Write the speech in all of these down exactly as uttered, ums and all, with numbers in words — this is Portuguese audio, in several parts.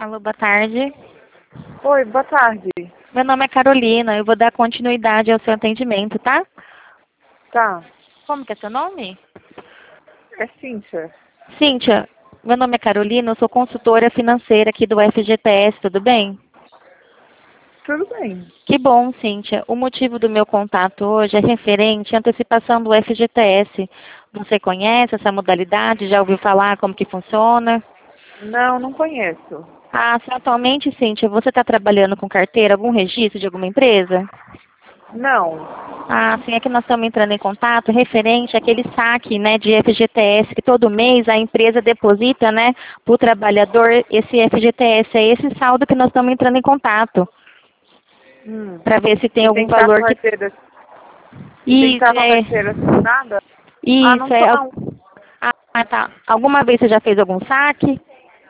Alô, boa tarde. Oi, boa tarde. Meu nome é Carolina, eu vou dar continuidade ao seu atendimento, tá? Tá. Como que é seu nome? É Cíntia. Cíntia, meu nome é Carolina, eu sou consultora financeira aqui do F G T S, tudo bem? Tudo bem. Que bom, Cíntia. O motivo do meu contato hoje é referente à antecipação do F G T S. Você conhece essa modalidade? Já ouviu falar como que funciona? Não, não conheço. Ah, sim, atualmente, Cíntia, você está trabalhando com carteira, algum registro de alguma empresa? Não. Ah, sim, é que nós estamos entrando em contato referente àquele saque, né, de F G T S, que todo mês a empresa deposita, né, para o trabalhador esse F G T S. É esse saldo que nós estamos entrando em contato, Hum. para ver se tem E algum tem que estar com valor a que... carteira. E tem que Isso, estar com a é... carteira assinada? Ah, não Isso, tô é... não. Ah, tá. Alguma vez você já fez algum saque?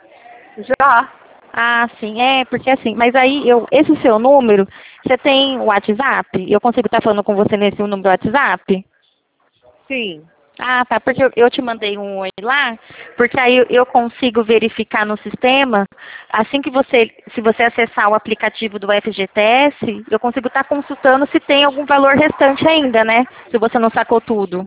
Já. Ah, sim, é, porque assim, mas aí eu, esse seu número, você tem o WhatsApp? Eu consigo estar falando com você nesse número do WhatsApp? Sim. Ah, tá, porque eu, eu te mandei um oi lá, porque aí eu, eu consigo verificar no sistema, assim que você, se você acessar o aplicativo do F G T S, eu consigo estar consultando se tem algum valor restante ainda, né? Se você não sacou tudo.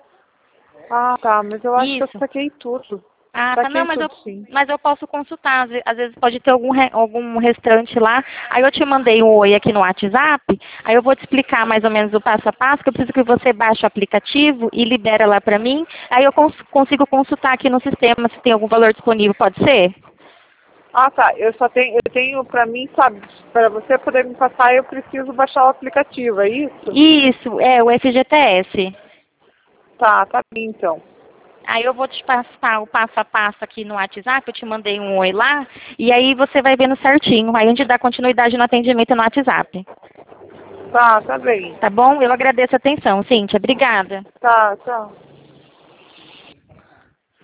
Ah, tá. Mas eu acho que eu Isso. saquei tudo. Ah, tá. Não, Saquei mas eu, tudo, sim. mas eu posso consultar. Às ve- às vezes pode ter algum, re- algum restante lá. Aí eu te mandei um oi aqui no WhatsApp. Aí eu vou te explicar mais ou menos o passo a passo, que eu preciso que você baixe o aplicativo e libera lá pra mim. Aí eu cons- consigo consultar aqui no sistema se tem algum valor disponível. Pode ser? Ah, tá. Eu só tenho, eu tenho pra mim, sabe, pra você poder me passar, eu preciso baixar o aplicativo, é isso? Isso, é o F G T S. Tá, tá bem então. Aí eu vou te passar o passo a passo aqui no WhatsApp, eu te mandei um oi lá, e aí você vai vendo certinho. Aí a gente dá continuidade no atendimento no WhatsApp. Tá, tá bem. Tá bom? Eu agradeço a atenção, Cíntia. Obrigada. Tá, tchau.